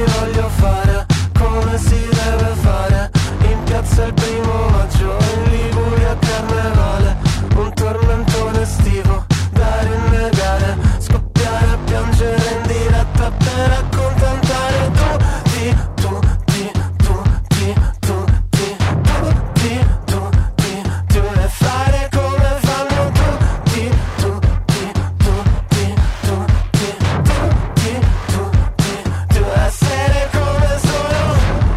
voglio fare come si deve fare. In piazza il 1° maggio, in Liguria a Carnevale, un tormentone estivo da rinnegare, scoppiare a piangere in diretta per accontentare tutti, tutti, tutti, tutti, tutti, tutti, tu e fare come fanno tutti, tutti, tutti, tutti, tutti, tutti, tu essere come sono.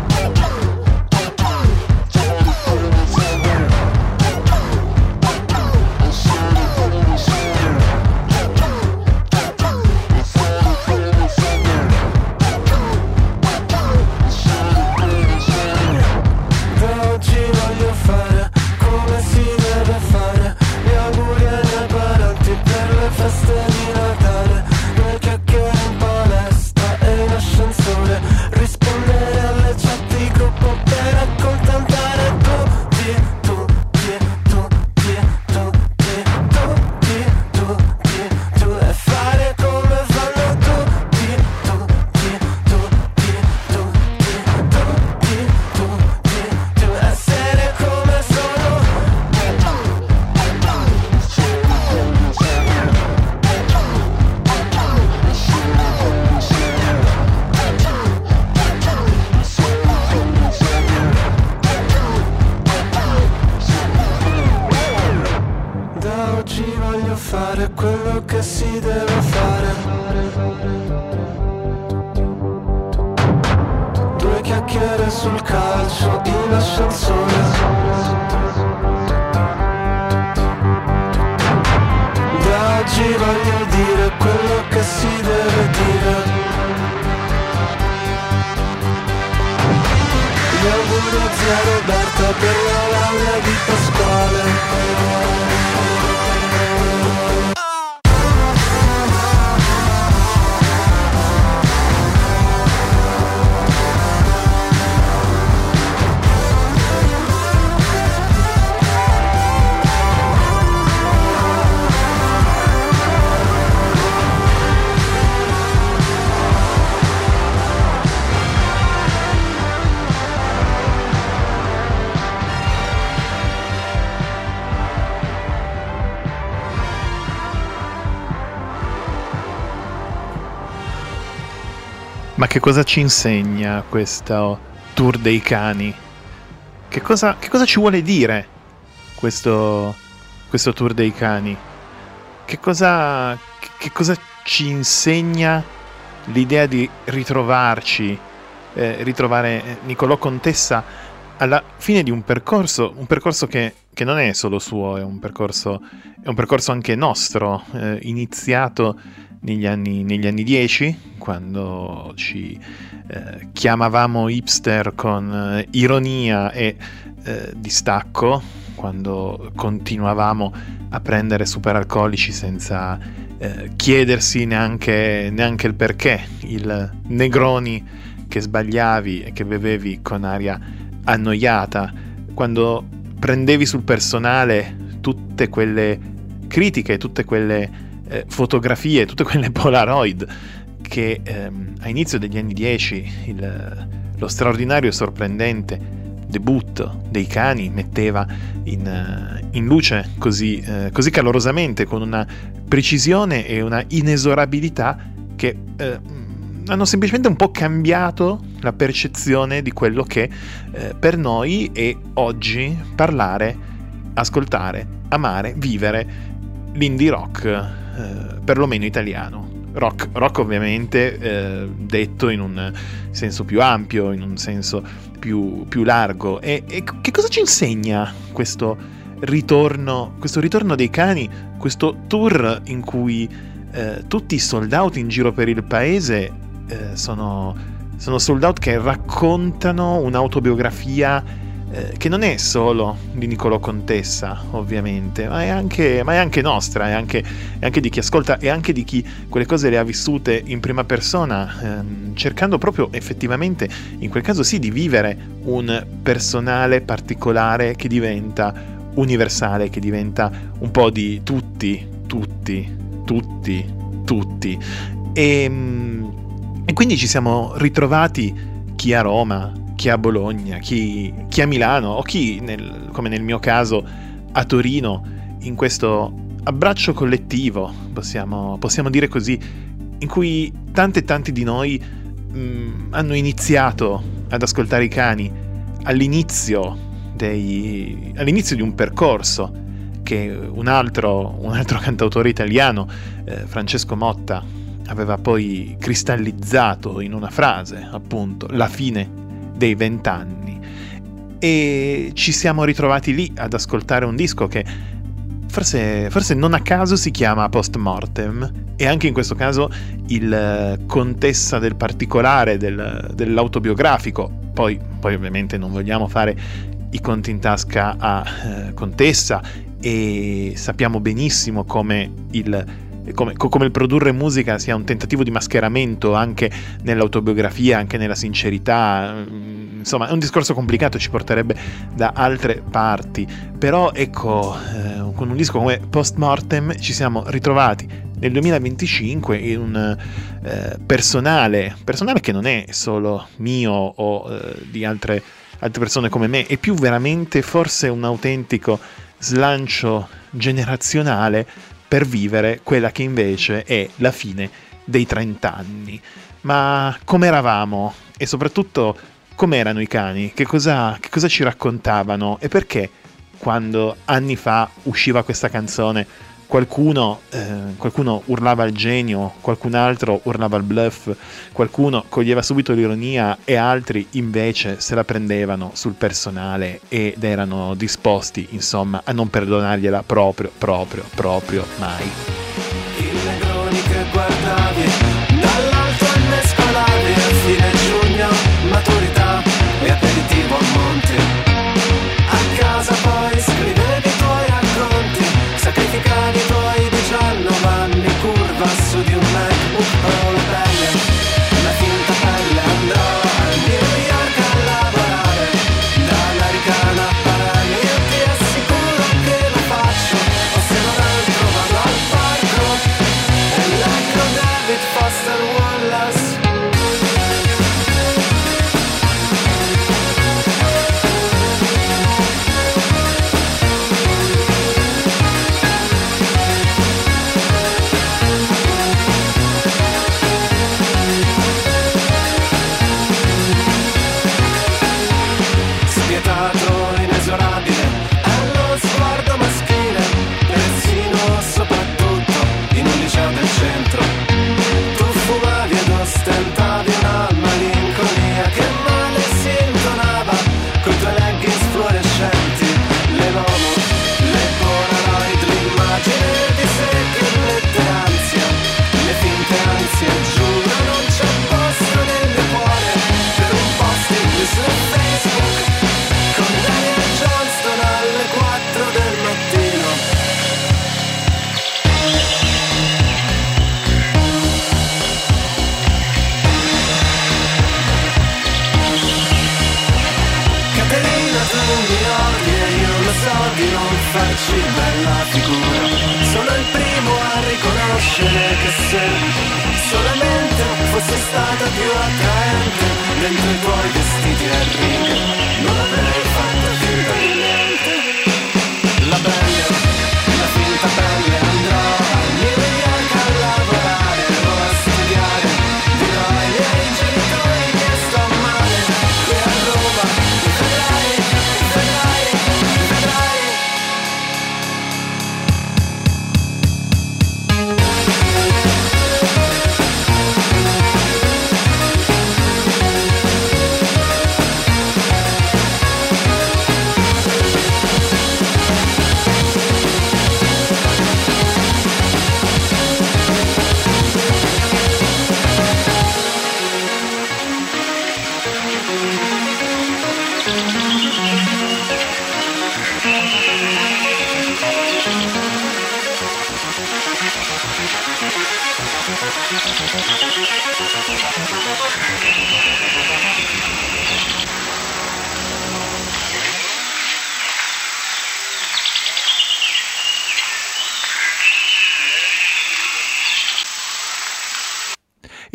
Da oggi voglio fare come si deve fare, gli auguri ai miei parenti per le feste di Natale, due chiacchiere in palestra e in ascensore, rispondere alle chat di gruppo per accontentare tutti, tutti, tutti, tutti, tutti, tutti, tu e fare come fanno tutti, tutti, tutti, tutti, tutti, tutti, tu essere come sono. Da oggi voglio fare quello che si deve fare. Due chiacchiere sul calcio in ascensore. Da oggi voglio dire quello che si deve dire. Gli auguri a zia Roberta per la laurea di Pasquale. Ma che cosa ci insegna questo tour dei cani? Che cosa ci vuole dire questo tour dei cani? Che cosa ci insegna l'idea di ritrovarci, ritrovare Niccolò Contessa alla fine di un percorso che non è solo suo, è un percorso anche nostro, iniziato negli anni 10, quando ci chiamavamo hipster con ironia e distacco, quando continuavamo a prendere superalcolici senza chiedersi neanche il perché, il Negroni che sbagliavi e che bevevi con aria annoiata, quando prendevi sul personale tutte quelle critiche, tutte quelle fotografie, tutte quelle Polaroid che a inizio degli anni 10 lo straordinario e sorprendente debutto dei cani metteva in luce così calorosamente, con una precisione e una inesorabilità che hanno semplicemente un po' cambiato la percezione di quello che per noi è oggi parlare, ascoltare, amare, vivere l'indie rock, perlomeno italiano. Rock ovviamente detto in un senso più ampio, in un senso più largo. E che cosa ci insegna questo ritorno dei cani, questo tour in cui tutti i sold out in giro per il paese sono sold out che raccontano un'autobiografia che non è solo di Niccolò Contessa, ovviamente, ma è anche nostra, è anche di chi ascolta e anche di chi quelle cose le ha vissute in prima persona, cercando proprio effettivamente, in quel caso sì, di vivere un personale particolare che diventa universale, che diventa un po' di tutti. E quindi ci siamo ritrovati, chi a Roma, chi a Bologna, chi a Milano o chi, come nel mio caso, a Torino, in questo abbraccio collettivo, possiamo dire così, in cui tanti di noi hanno iniziato ad ascoltare i cani all'inizio di un percorso che un altro cantautore italiano, Francesco Motta, aveva poi cristallizzato in una frase, appunto, la fine dei 20 anni. E ci siamo ritrovati lì ad ascoltare un disco che forse non a caso si chiama Post Mortem, e anche in questo caso il contessa del particolare, dell'autobiografico. Poi ovviamente non vogliamo fare i conti in tasca a Contessa, e sappiamo benissimo come il produrre musica sia un tentativo di mascheramento anche nell'autobiografia, anche nella sincerità. Insomma, è un discorso complicato, ci porterebbe da altre parti. Però ecco, con un disco come Post Mortem ci siamo ritrovati nel 2025 in un personale che non è solo mio o di altre persone come me, è più veramente forse un autentico slancio generazionale per vivere quella che invece è la fine dei 30 anni. Ma come eravamo? E soprattutto come erano i cani? Che cosa ci raccontavano? E perché quando anni fa usciva questa canzone qualcuno urlava al genio, qualcun altro urlava al bluff, qualcuno coglieva subito l'ironia e altri invece se la prendevano sul personale ed erano disposti, insomma, a non perdonargliela proprio mai. I negroni che guardavi dall'alto e mescolavi a fine giugno, maturità e aperitivo a monte. A casa poi scrivevi i tuoi racconti, sacrificavi i tuoi 19 anni, curva su di un MacBook Pro. La finta pelle andrò a New York a lavorare, dall'Aricana a Parani, io ti assicuro che lo faccio, o se non altro vado al parco e leggo David Foster Wallace. Spietato, inesorabile, è lo sguardo maschile, persino soprattutto in un liceo del centro. Tu fumavi ed ostentavi una malinconia che male si intonava coi tuoi leggings fluorescenti, le Momo, le Polaroid, l'immagine di sé che mette ansia, le finte ansie, giuro non c'è posto nel mio cuore per un posting su Facebook con Daniel Johnston alle 4 del mattino. Caterina, tu mi odi e io lo so di non farci bella figura. Sono il primo a riconoscere che se solamente fossi stata più attraente dentro i tuoi vestiti a righe non avrei fatto finta di niente. La pelle, la finta pelle, andrò a New York a lavorare o a studiare, dirò ai miei genitori che sto male qui a Roma, vedrai.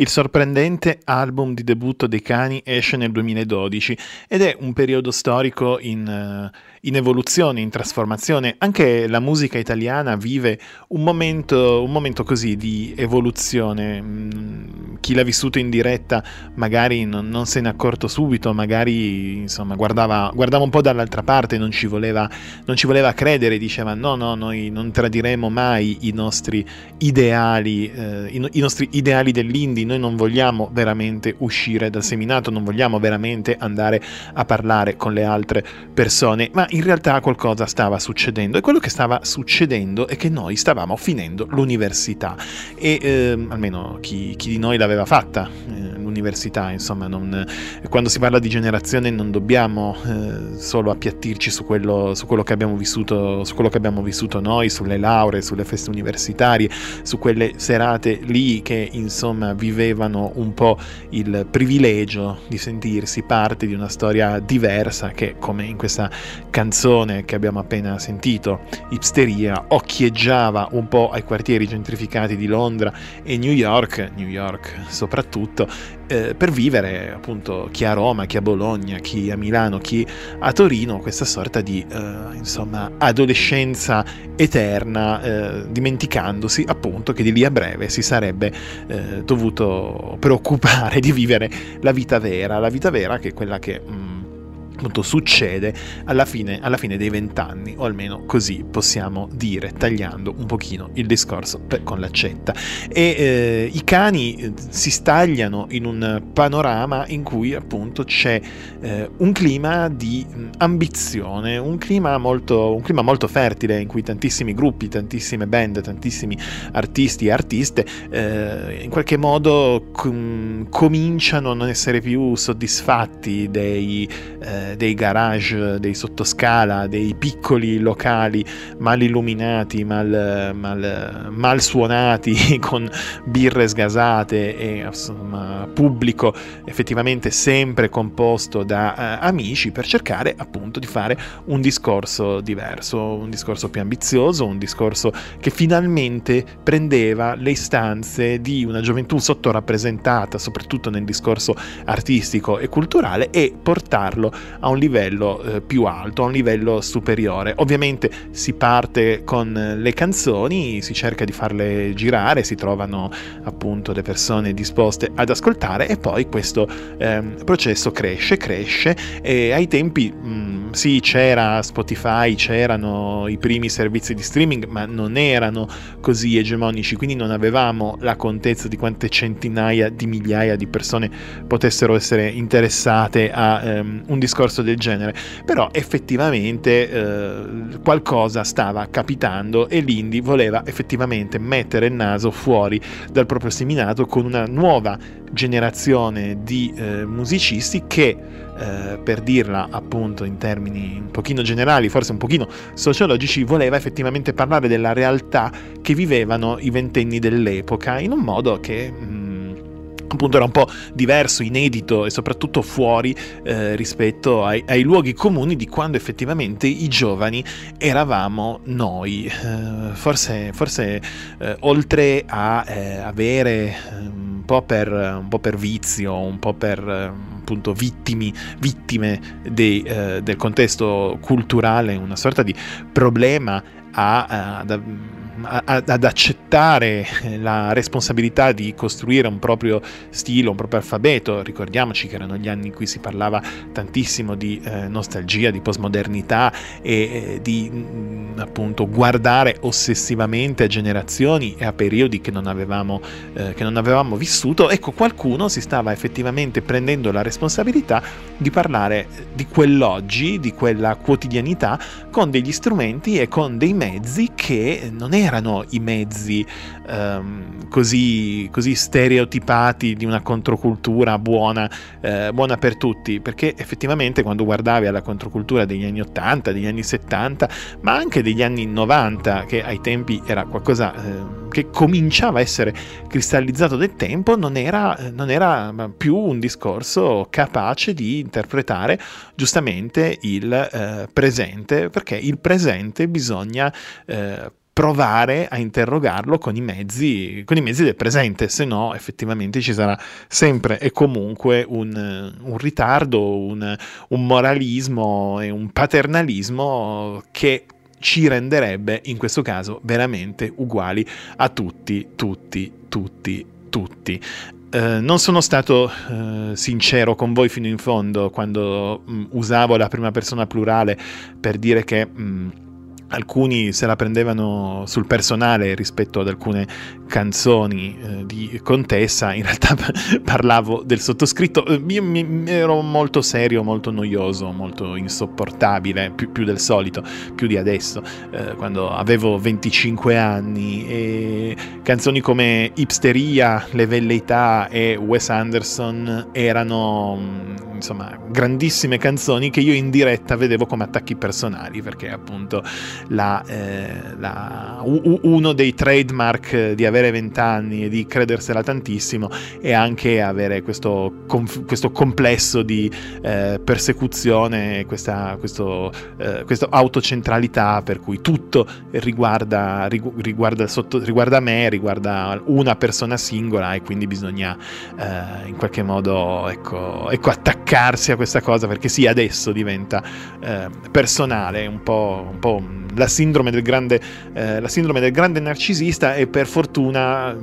Il sorprendente album di debutto dei Cani esce nel 2012 ed è un periodo storico in evoluzione, in trasformazione. Anche la musica italiana vive un momento così di evoluzione. Chi l'ha vissuto in diretta magari non se n'è accorto subito, magari insomma guardava un po' dall'altra parte, non ci voleva credere, diceva no, noi non tradiremo mai i nostri ideali, i nostri ideali dell'indie, noi non vogliamo veramente uscire dal seminato, non vogliamo veramente andare a parlare con le altre persone, ma in realtà qualcosa stava succedendo, e quello che stava succedendo è che noi stavamo finendo l'università, e almeno chi di noi l'aveva fatta l'università, insomma, quando si parla di generazione non dobbiamo solo appiattirci su quello che abbiamo vissuto noi, sulle lauree, sulle feste universitarie, su quelle serate lì che insomma vivevano un po' il privilegio di sentirsi parte di una storia diversa che, come in questa canzone che abbiamo appena sentito, Hipsteria, occhieggiava un po' ai quartieri gentrificati di Londra e New York soprattutto, per vivere appunto chi a Roma, chi a Bologna, chi a Milano, chi a Torino, questa sorta di insomma adolescenza eterna, dimenticandosi appunto che di lì a breve si sarebbe dovuto preoccupare di vivere la vita vera, che è quella che appunto succede alla fine dei 20 anni, o almeno così possiamo dire, tagliando un pochino il discorso con l'accetta. E i Cani si stagliano in un panorama in cui appunto c'è un clima di ambizione, un clima molto fertile, in cui tantissimi gruppi, tantissime band, tantissimi artisti e artiste in qualche modo cominciano a non essere più soddisfatti dei garage, dei sottoscala, dei piccoli locali mal illuminati, mal suonati, con birre sgasate e insomma pubblico effettivamente sempre composto da amici, per cercare appunto di fare un discorso diverso, un discorso più ambizioso, un discorso che finalmente prendeva le istanze di una gioventù sottorappresentata soprattutto nel discorso artistico e culturale, e portarlo a un livello più alto, a un livello superiore. Ovviamente si parte con le canzoni, si cerca di farle girare, si trovano appunto le persone disposte ad ascoltare, e poi questo processo cresce, e ai tempi sì, c'era Spotify, c'erano i primi servizi di streaming, ma non erano così egemonici, quindi non avevamo la contezza di quante centinaia di migliaia di persone potessero essere interessate a un discorso del genere. Però effettivamente qualcosa stava capitando, e l'indie voleva effettivamente mettere il naso fuori dal proprio seminato con una nuova generazione di musicisti che, per dirla appunto in termini un pochino generali, forse un pochino sociologici, voleva effettivamente parlare della realtà che vivevano i ventenni dell'epoca in un modo che appunto era un po' diverso, inedito e soprattutto fuori rispetto ai luoghi comuni di quando effettivamente i giovani eravamo noi. Forse oltre a avere un po' per vizio, un po' per appunto vittime del contesto culturale, una sorta di problema ad accettare la responsabilità di costruire un proprio stile, un proprio alfabeto. Ricordiamoci che erano gli anni in cui si parlava tantissimo di nostalgia, di postmodernità e di appunto guardare ossessivamente a generazioni e a periodi che non avevamo vissuto. Ecco, qualcuno si stava effettivamente prendendo la responsabilità di parlare di quell'oggi, di quella quotidianità, con degli strumenti e con dei mezzi che non erano i mezzi così stereotipati di una controcultura buona per tutti, perché effettivamente quando guardavi alla controcultura degli anni 80, degli anni 70, ma anche degli anni 90, che ai tempi era qualcosa che cominciava a essere cristallizzato del tempo, non era più un discorso capace di interpretare giustamente il presente, perché il presente bisogna provare a interrogarlo con i mezzi del presente, se no effettivamente ci sarà sempre e comunque un ritardo, un moralismo e un paternalismo che ci renderebbe in questo caso veramente uguali a tutti. Non sono stato sincero con voi fino in fondo quando usavo la prima persona plurale per dire che alcuni se la prendevano sul personale rispetto ad alcune canzoni di Contessa. In realtà parlavo del sottoscritto. Io ero molto serio, molto noioso, molto insopportabile, più del solito, più di adesso, quando avevo 25 anni, e canzoni come Hipsteria, Le velleità e Wes Anderson erano insomma grandissime canzoni che io in diretta vedevo come attacchi personali, perché appunto uno dei trademark di avere 20 anni e di credersela tantissimo è anche avere questo complesso di persecuzione, questo autocentralità per cui tutto riguarda me, riguarda una persona singola, e quindi bisogna in qualche modo ecco attaccarsi a questa cosa, perché sì, adesso diventa personale, un po' la sindrome del grande narcisista, e per fortuna,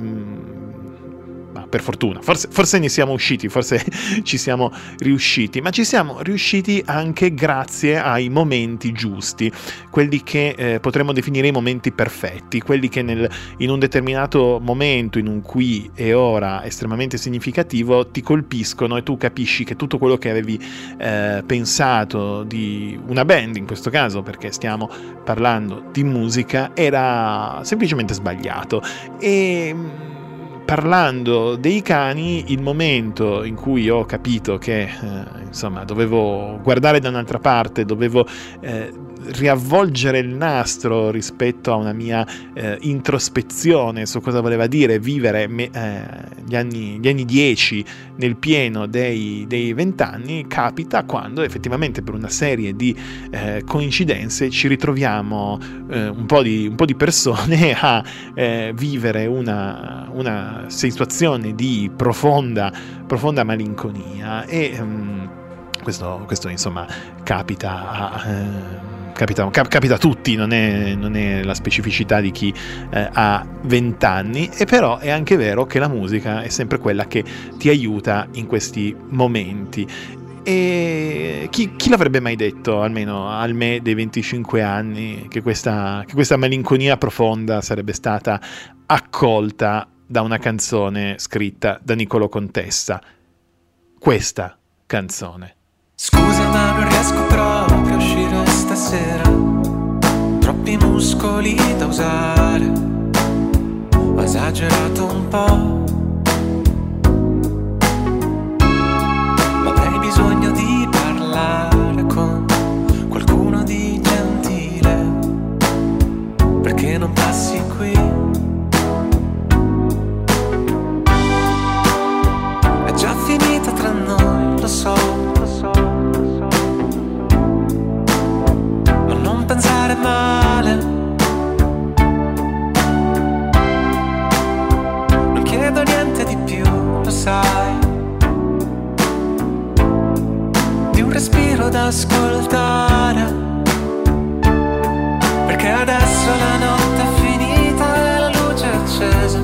forse ne siamo usciti, forse ci siamo riusciti, ma ci siamo riusciti anche grazie ai momenti giusti, quelli che potremmo definire i momenti perfetti, quelli che in un determinato momento, in un qui e ora estremamente significativo, ti colpiscono e tu capisci che tutto quello che avevi pensato di una band, in questo caso perché stiamo parlando di musica, era semplicemente sbagliato. E parlando dei cani, il momento in cui ho capito che insomma dovevo guardare da un'altra parte, dovevo riavvolgere il nastro rispetto a una mia introspezione su cosa voleva dire vivere gli anni 10 nel pieno dei 20 anni, capita quando effettivamente per una serie di coincidenze ci ritroviamo un po' di persone a vivere una situazione di profonda malinconia, e questo insomma capita a tutti, non è la specificità di chi ha 20 anni, e però è anche vero che la musica è sempre quella che ti aiuta in questi momenti. E chi l'avrebbe mai detto, almeno al me dei 25 anni, che questa malinconia profonda sarebbe stata accolta da una canzone scritta da Niccolò Contessa? Questa canzone. Scusa, ma non riesco proprio a uscire stasera, troppi muscoli da usare, ho esagerato un po', ma avrei bisogno di parlare con qualcuno di gentile, perché non passi qui? È già finita tra noi, lo so, ma non pensare male, non chiedo niente di più, lo sai, di un respiro da ascoltare, perché adesso la notte è finita e la luce è accesa,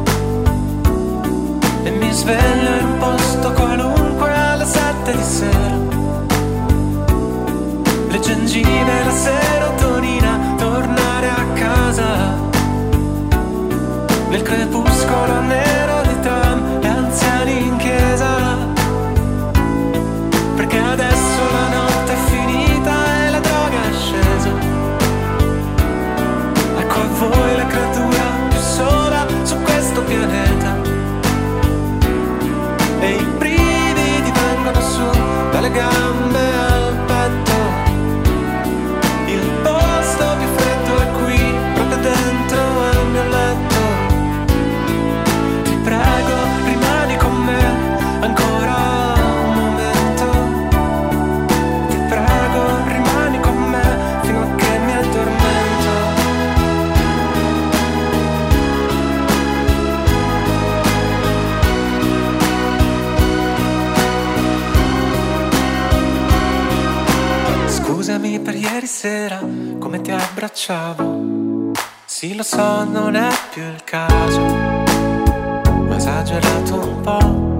e mi sveglio in un posto qualunque alle 7 di sera, le gengive, la serotonina, tornare a casa, nel crepuscolo nero di tram, gli anziani in chiesa, perché adesso la notte è finita e la droga è scesa, ecco a voi la creatura più sola su questo pianeta, e i brividi vengono su dalle gambe al petto, il posto più freddo è qui, proprio dentro al mio letto, ti prego rimani con me ancora un momento, ti prego rimani con me fino a che mi addormento, Scusami per ieri sera, come ti abbracciavo. Sì, lo so, non è più il caso, ho esagerato un po'.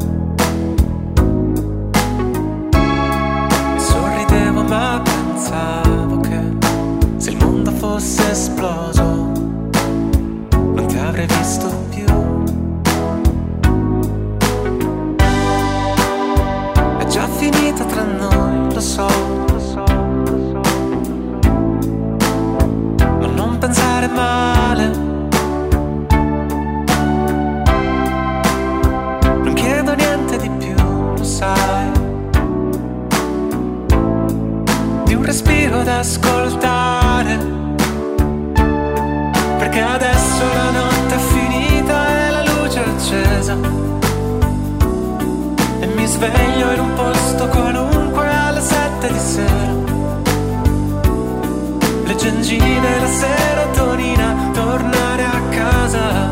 E sorridevo ma pensavo che se il mondo fosse esploso non ti avrei visto più. È già finita tra noi, lo so. Ma non pensare male. Non chiedo niente di più, lo sai. Di un respiro da ascoltare. Perché adesso la notte è finita e la luce è accesa. E mi sveglio in un posto qualunque alle 7 di sera. Le gengine, la serotonina, tornare a casa.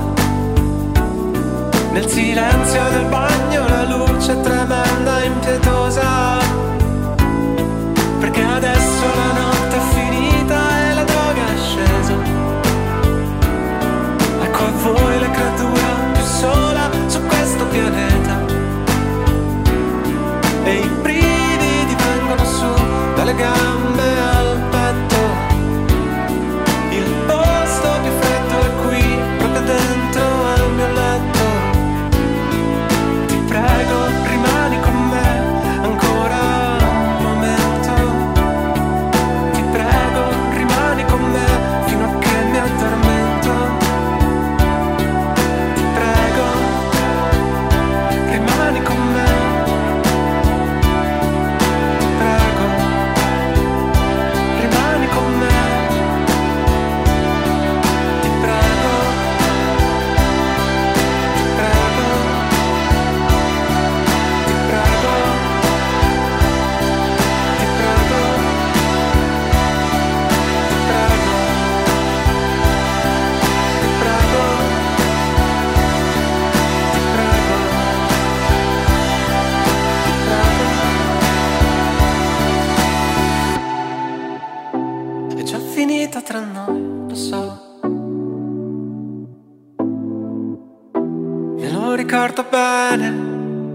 Nel silenzio del bagno la luce tremenda e impietosa. Perché adesso la notte è finita e la droga è scesa. Ecco a voi la creatura più sola su questo pianeta. E i brividi vengono su dalle gambe al petto. Il posto più freddo è qui, proprio dentro al mio letto. Ti prego, rimani con me ancora un momento. Ti prego, rimani con me fino a che mi addormento. Ti prego, rimani con me. Tra noi, lo so. Me lo ricordo bene.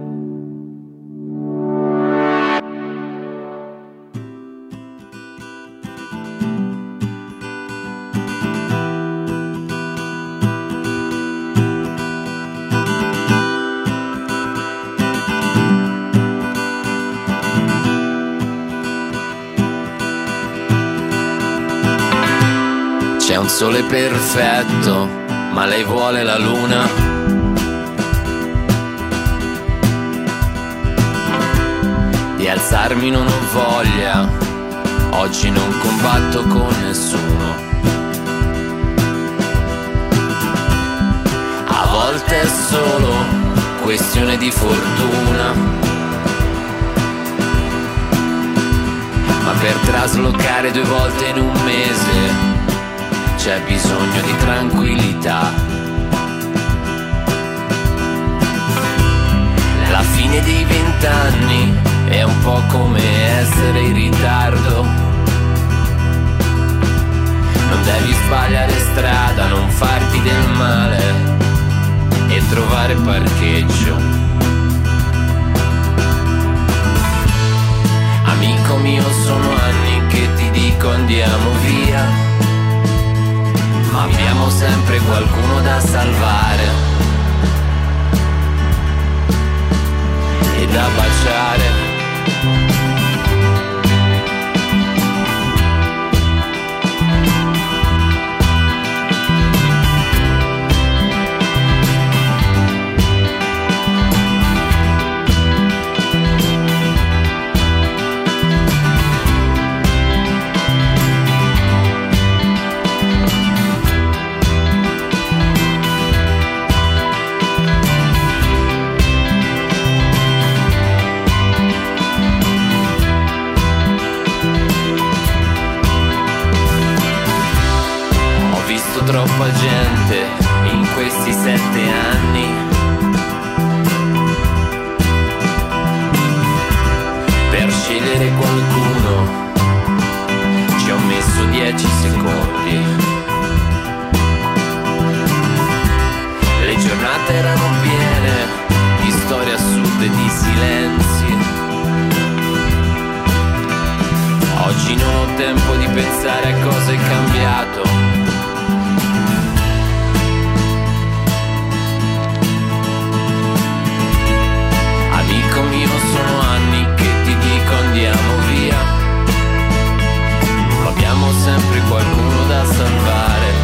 C'è un sole perfetto, ma lei vuole la luna. Di alzarmi non ho voglia, oggi non combatto con nessuno. A volte è solo questione di fortuna, ma per traslocare 2 volte in un mese c'è bisogno di tranquillità. La fine dei 20 anni è un po' come essere in ritardo. Non devi sbagliare strada, non farti del male e trovare parcheggio. Amico mio, sono anni che ti dico andiamo via, ma abbiamo sempre qualcuno da salvare e da baciare. Troppa gente in questi 7 anni, per scegliere qualcuno perso 10 secondi. Le giornate erano piene di storie assurde, di silenzi. Oggi non ho tempo di pensare a cosa è cambiato. Amico mio, sono anni che ti dico andiamo via, ma abbiamo sempre qualcuno da salvare.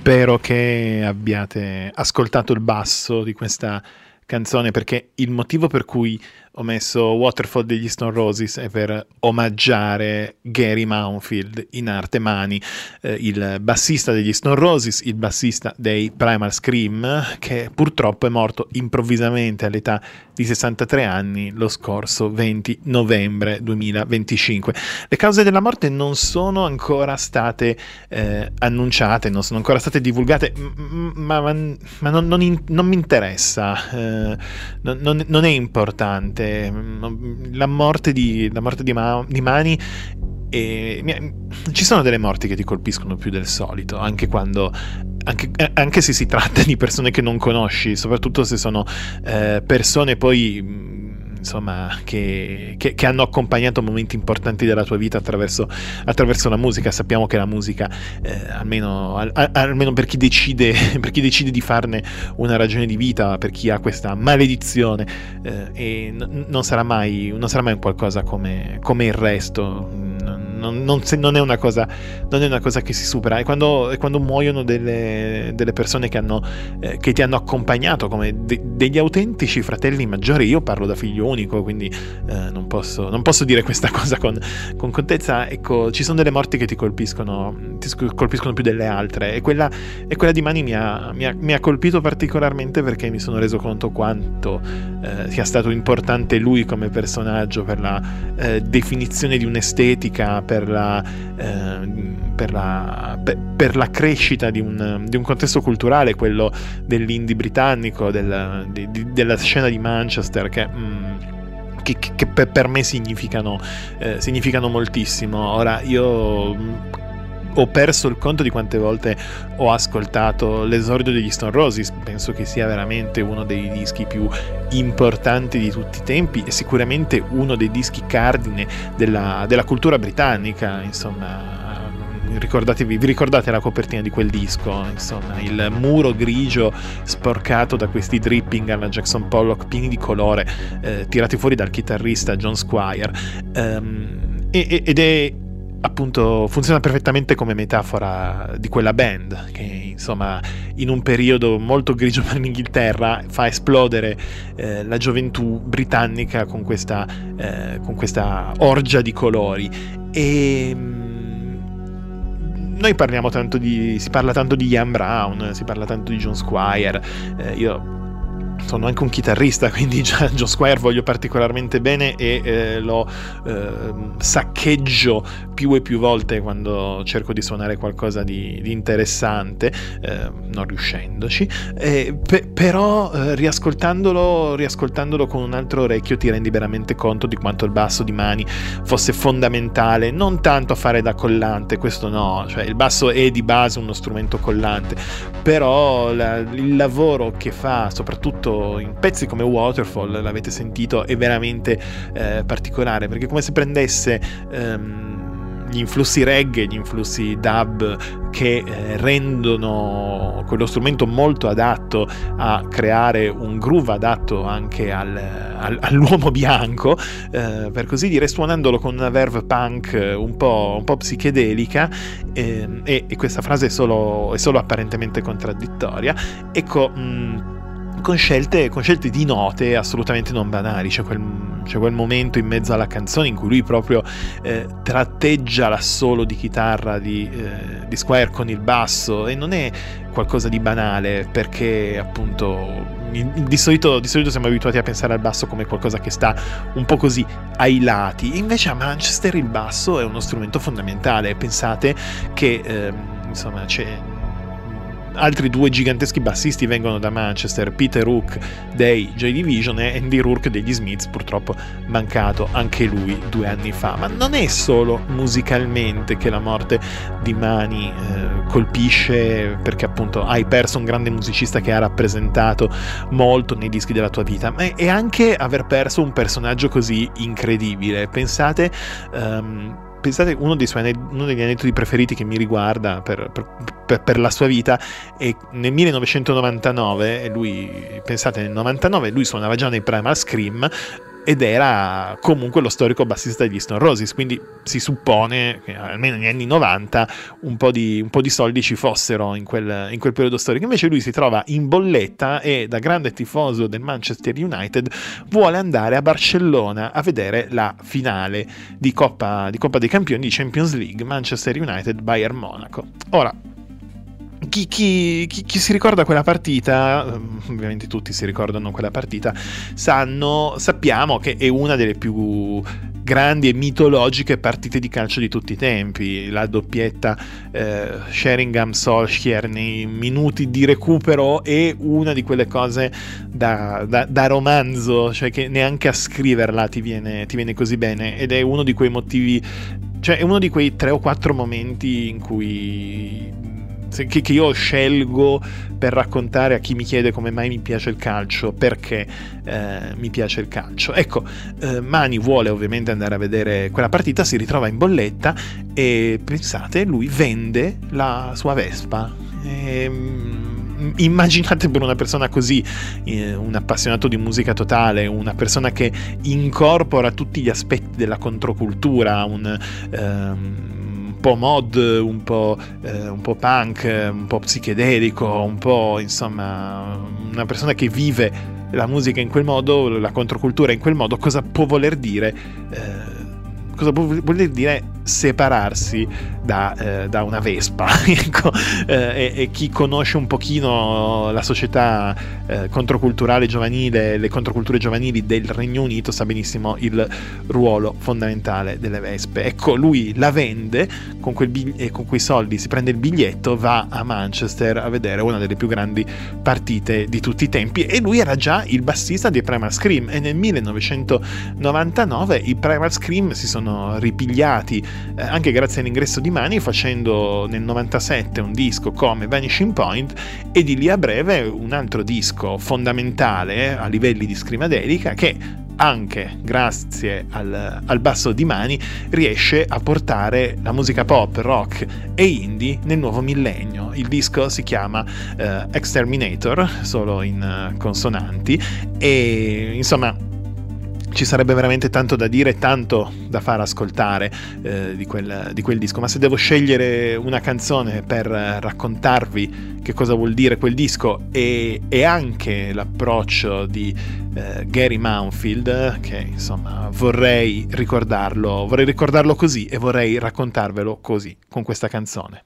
spero che abbiate ascoltato il basso di questa canzone, perché il motivo per cui ho messo Waterfall degli Stone Roses è per omaggiare Gary Mounfield in arte Mani, il bassista degli Stone Roses, il bassista dei Primal Scream, che purtroppo è morto improvvisamente all'età di 63 anni lo scorso 20 novembre 2025. Le cause della morte non sono ancora state annunciate, non sono ancora state divulgate, ma non mi interessa, non è importante. La morte di Mani, ci sono delle morti che ti colpiscono più del solito, anche se si tratta di persone che non conosci, soprattutto se sono persone poi insomma che hanno accompagnato momenti importanti della tua vita attraverso la musica. Sappiamo che la musica, almeno per chi decide di farne una ragione di vita, per chi ha questa maledizione, e non sarà mai un qualcosa come il resto. Non è una cosa che si supera, e quando muoiono delle persone che ti hanno accompagnato come degli autentici fratelli maggiori. Io parlo da figlio unico, quindi non posso dire questa cosa con contezza. Ecco, ci sono delle morti che ti colpiscono più delle altre, e quella di Mani mi ha colpito particolarmente, perché mi sono reso conto quanto sia stato importante lui come personaggio per la definizione di un'estetica, per la crescita di un contesto culturale, quello dell'indie britannico, della scena di Manchester, che per me significano moltissimo. Ora, io ho perso il conto di quante volte ho ascoltato l'esordio degli Stone Roses. Penso che sia veramente uno dei dischi più importanti di tutti i tempi, e sicuramente uno dei dischi cardine della cultura britannica. Insomma, vi ricordate la copertina di quel disco? Insomma, il muro grigio sporcato da questi dripping alla Jackson Pollock, pieni di colore, tirati fuori dal chitarrista John Squire, ed è appunto, funziona perfettamente come metafora di quella band che, insomma, in un periodo molto grigio per l'Inghilterra fa esplodere la gioventù britannica con questa orgia di colori. E noi si parla tanto di Ian Brown, si parla tanto di John Squire. Io sono anche un chitarrista, quindi già John Squire voglio particolarmente bene, e lo saccheggio più e più volte quando cerco di suonare qualcosa di interessante, non riuscendoci, però riascoltandolo con un altro orecchio ti rendi veramente conto di quanto il basso di Mani fosse fondamentale, non tanto a fare da collante, questo no, cioè il basso è di base uno strumento collante, però il lavoro che fa, soprattutto in pezzi come Waterfall, l'avete sentito, è veramente particolare, perché è come se prendesse gli influssi reggae, gli influssi dub, che rendono quello strumento molto adatto a creare un groove adatto anche all'uomo bianco, per così dire, suonandolo con una verve punk un po' psichedelica, e questa frase è solo apparentemente contraddittoria. Ecco, con scelte di note assolutamente non banali. C'è quel momento in mezzo alla canzone in cui lui proprio tratteggia l'assolo di chitarra di Squire con il basso, e non è qualcosa di banale, perché appunto di solito siamo abituati a pensare al basso come qualcosa che sta un po' così ai lati, invece a Manchester il basso è uno strumento fondamentale. Pensate che insomma altri due giganteschi bassisti vengono da Manchester: Peter Hook dei Joy Division e Andy Rourke degli Smiths, purtroppo mancato anche lui 2 anni fa. Ma non è solo musicalmente che la morte di Mani colpisce, perché appunto hai perso un grande musicista che ha rappresentato molto nei dischi della tua vita, ma è anche aver perso un personaggio così incredibile. Pensate, uno degli aneddoti preferiti che mi riguarda per la sua vita è nel 1999, e nel 99 lui suonava già nei Primal Scream, ed era comunque lo storico bassista degli Stone Roses, quindi si suppone che almeno negli anni 90 un po' di soldi ci fossero in quel periodo storico. Invece lui si trova in bolletta e, da grande tifoso del Manchester United, vuole andare a Barcellona a vedere la finale di Coppa dei Campioni, di Champions League, Manchester United Bayern Monaco. Ora, chi si ricorda quella partita, ovviamente tutti si ricordano quella partita, sappiamo che è una delle più grandi e mitologiche partite di calcio di tutti i tempi. La doppietta Sheringham-Solskjaer nei minuti di recupero è una di quelle cose da romanzo, cioè che neanche a scriverla ti viene così bene, ed è uno di quei motivi, cioè è uno di quei 3 o 4 momenti in cui che io scelgo per raccontare a chi mi chiede come mai mi piace il calcio, perché mi piace il calcio. Ecco, Mani vuole ovviamente andare a vedere quella partita, si ritrova in bolletta e, pensate, lui vende la sua Vespa. Immaginate, per una persona così, un appassionato di musica totale, una persona che incorpora tutti gli aspetti della controcultura, un po' mod, un po' punk, un po' psichedelico, un po', insomma, una persona che vive la musica in quel modo, la controcultura in quel modo. Cosa può voler dire? Cosa può voler dire separarsi da una Vespa? Ecco, e chi conosce un pochino la società controculturale giovanile, le controculture giovanili del Regno Unito, sa benissimo il ruolo fondamentale delle Vespe. Ecco, lui la vende con quei soldi, si prende il biglietto, va a Manchester a vedere una delle più grandi partite di tutti i tempi, e lui era già il bassista dei Primal Scream, e nel 1999 i Primal Scream si sono ripigliati anche grazie all'ingresso di Mani, facendo nel 97 un disco come Vanishing Point, e di lì a breve un altro disco fondamentale a livelli di scrimadelica, che anche grazie al basso di Mani riesce a portare la musica pop, rock e indie nel nuovo millennio. Il disco si chiama Exterminator, solo in consonanti, e insomma ci sarebbe veramente tanto da dire, tanto da far ascoltare di quel disco, ma se devo scegliere una canzone per raccontarvi che cosa vuol dire quel disco e anche l'approccio di Gary Mounfield, che insomma vorrei ricordarlo così, e vorrei raccontarvelo così, con questa canzone.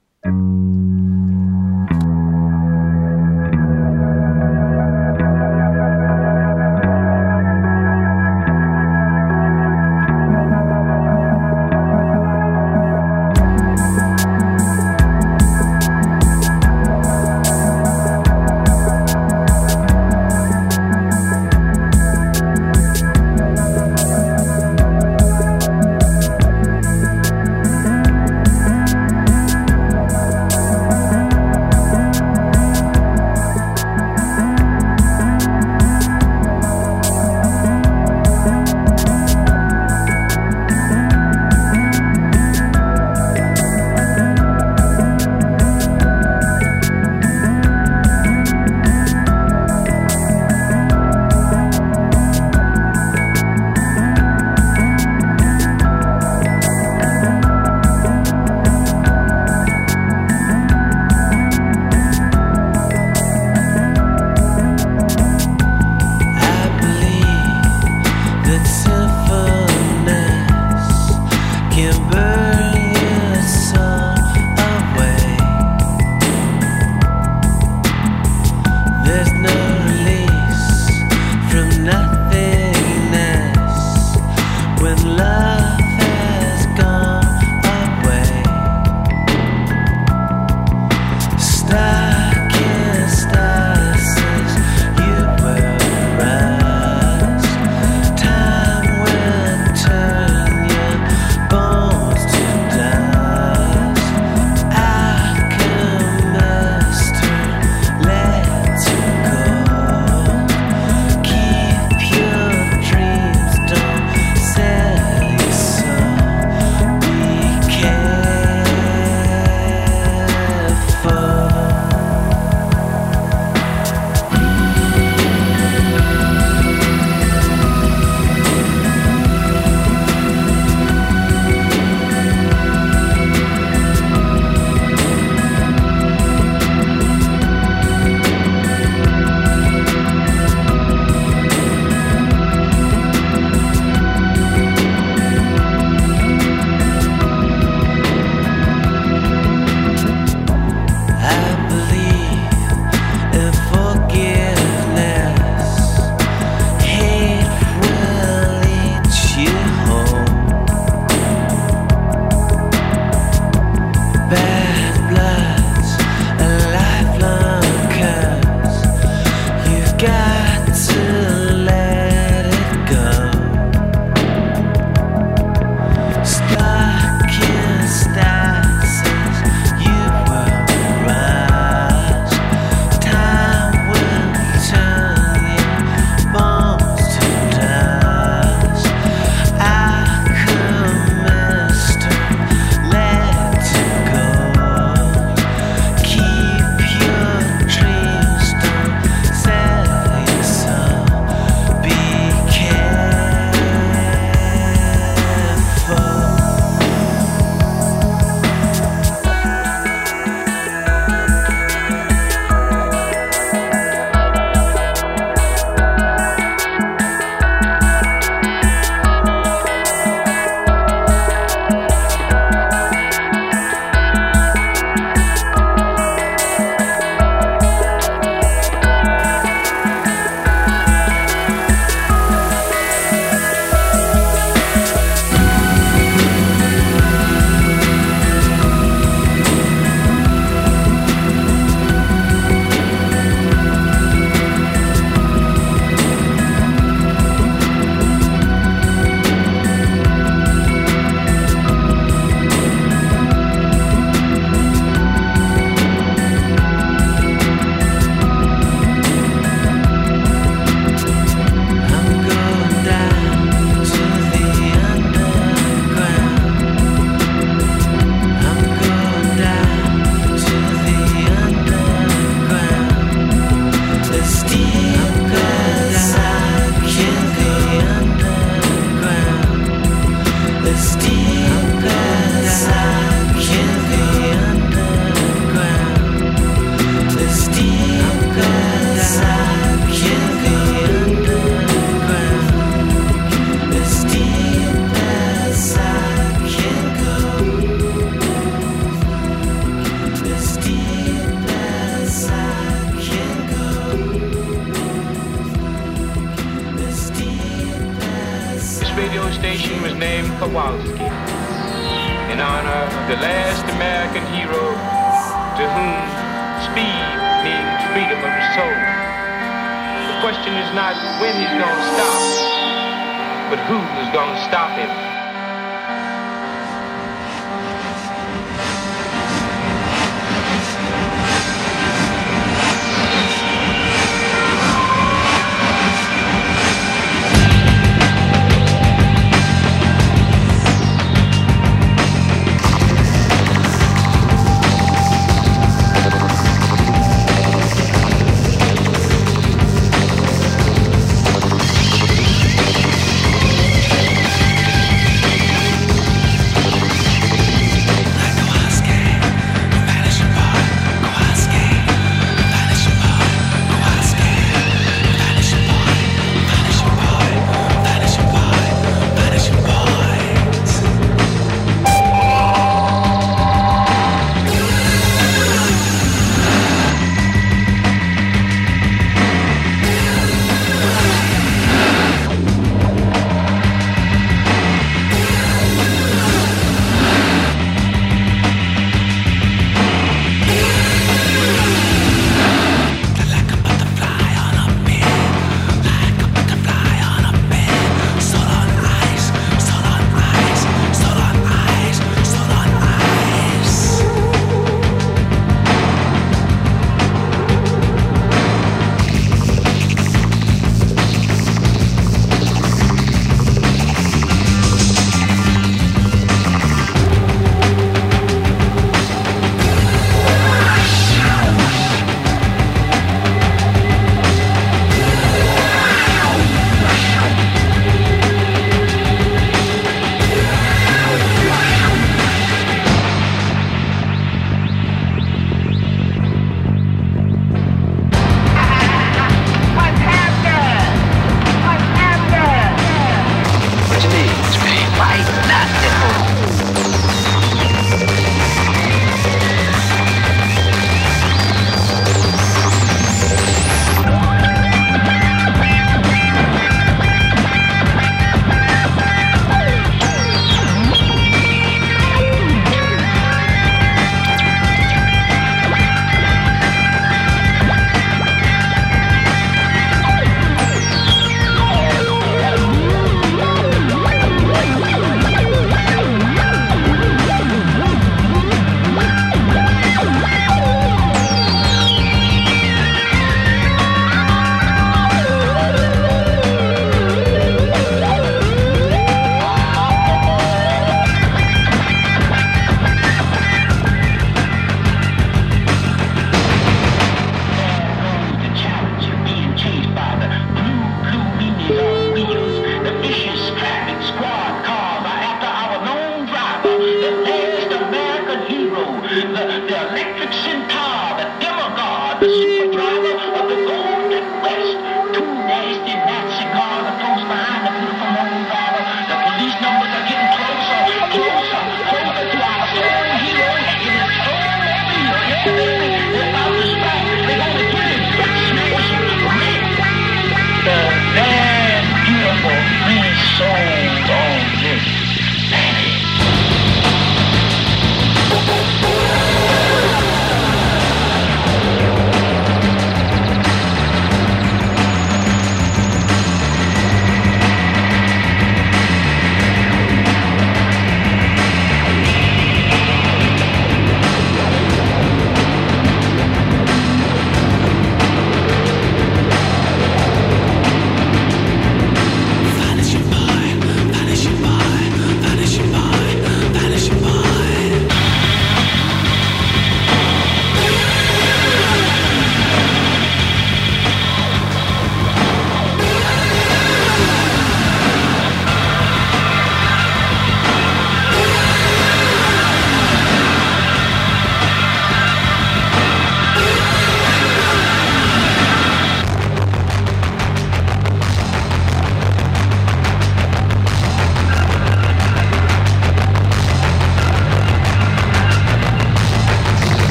aviation was named Kowalski in honor of the last American hero to whom speed means freedom of the soul. The question is not when he's gonna stop, but who is gonna stop him.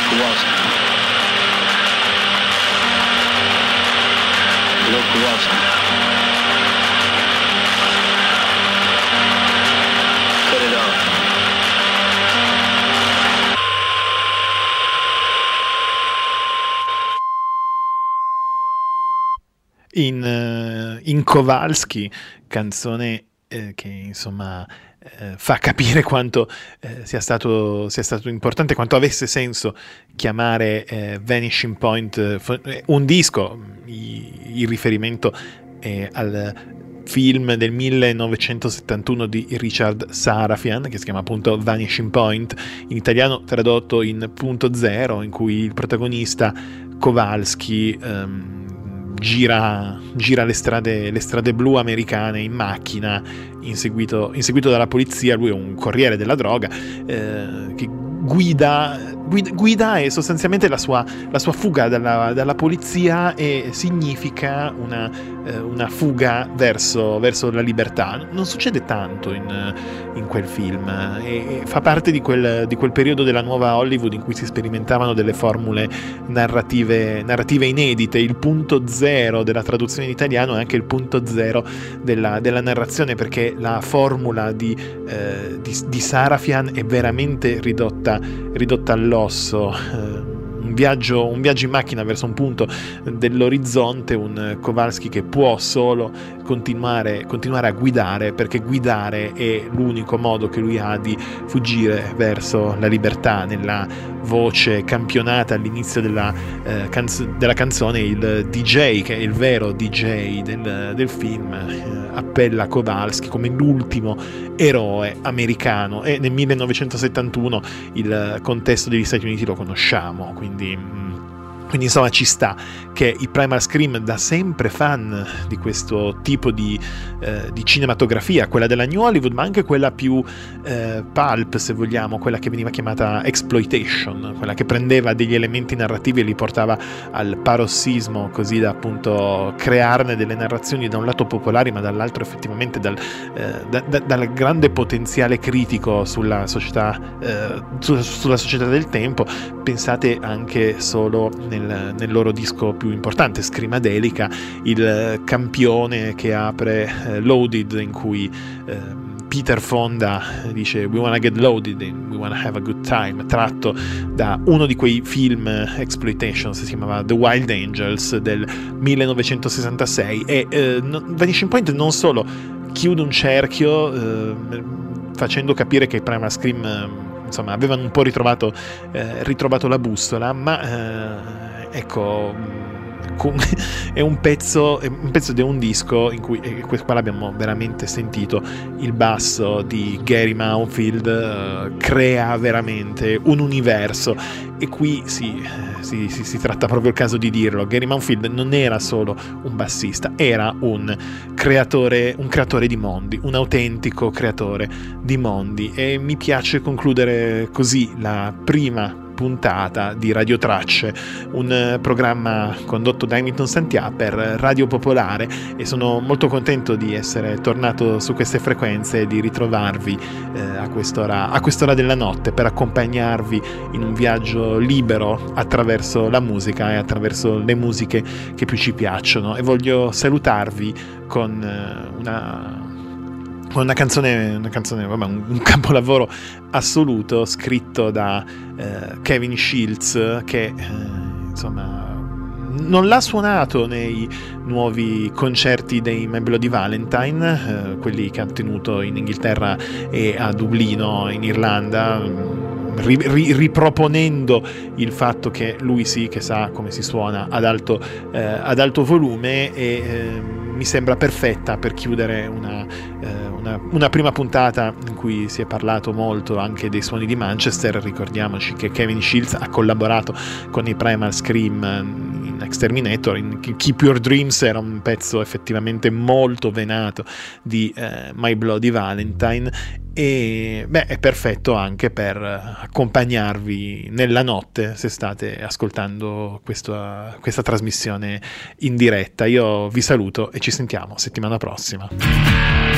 Kowalski. Bill Kowalski. Put it on. In Kowalski, canzone che insomma fa capire quanto sia stato importante, quanto avesse senso chiamare Vanishing Point un disco. Il riferimento al film del 1971 di Richard Sarafian, che si chiama appunto Vanishing Point, in italiano tradotto in Punto Zero, in cui il protagonista Kowalski gira le strade blu americane in macchina, inseguito dalla polizia. Lui è un corriere della droga che guida e sostanzialmente la sua fuga dalla polizia significa una fuga verso la libertà. Non succede tanto in quel film e fa parte di quel periodo della nuova Hollywood in cui si sperimentavano delle formule narrative inedite. Il punto zero della traduzione in italiano è anche il punto zero della narrazione, perché la formula di Sarafian è veramente ridotta all'osso. Un viaggio in macchina verso un punto dell'orizzonte, un Kowalski che può solo continuare a guidare, perché guidare è l'unico modo che lui ha di fuggire verso la libertà. Nella voce campionata all'inizio della canzone, il DJ, che è il vero DJ del film, appella Kowalski come l'ultimo eroe americano, e nel 1971 il contesto degli Stati Uniti lo conosciamo, quindi insomma ci sta che i Primal Scream, da sempre fan di questo tipo di cinematografia, quella della New Hollywood ma anche quella più pulp, se vogliamo, quella che veniva chiamata exploitation, quella che prendeva degli elementi narrativi e li portava al parossismo, così da appunto crearne delle narrazioni da un lato popolari ma dall'altro effettivamente dal grande potenziale critico sulla società del tempo. Pensate anche solo nel loro disco più importante, Screamadelica, il campione che apre Loaded, in cui Peter Fonda dice "We wanna get loaded and we wanna have a good time", tratto da uno di quei film exploitation, si chiamava The Wild Angels del 1966. E Vanishing Point non solo chiude un cerchio facendo capire che i Primal Scream insomma avevano un po' ritrovato la bussola, ma ecco, è un pezzo di un disco in cui, e qua l'abbiamo veramente sentito, il basso di Gary Mounfield crea veramente un universo. E qui si tratta proprio il caso di dirlo: Gary Mounfield non era solo un bassista, era un creatore di mondi, un autentico creatore di mondi. E mi piace concludere così la prima puntata di Radio Tracce, un programma condotto da Hamilton Santià per Radio Popolare, e sono molto contento di essere tornato su queste frequenze e di ritrovarvi a quest'ora della notte per accompagnarvi in un viaggio libero attraverso la musica e attraverso le musiche che più ci piacciono. E voglio salutarvi con una canzone, vabbè, un capolavoro assoluto, scritto da Kevin Shields, che insomma non l'ha suonato nei nuovi concerti dei My Bloody Valentine, quelli che ha tenuto in Inghilterra e a Dublino in Irlanda, riproponendo il fatto che lui sì che sa come si suona ad alto volume, e mi sembra perfetta per chiudere una prima puntata in cui si è parlato molto anche dei suoni di Manchester. Ricordiamoci che Kevin Shields ha collaborato con i Primal Scream in Exterminator, in Keep Your Dreams era un pezzo effettivamente molto venato di My Bloody Valentine, e è perfetto anche per accompagnarvi nella notte se state ascoltando questa trasmissione in diretta. Io vi saluto e ci sentiamo settimana prossima.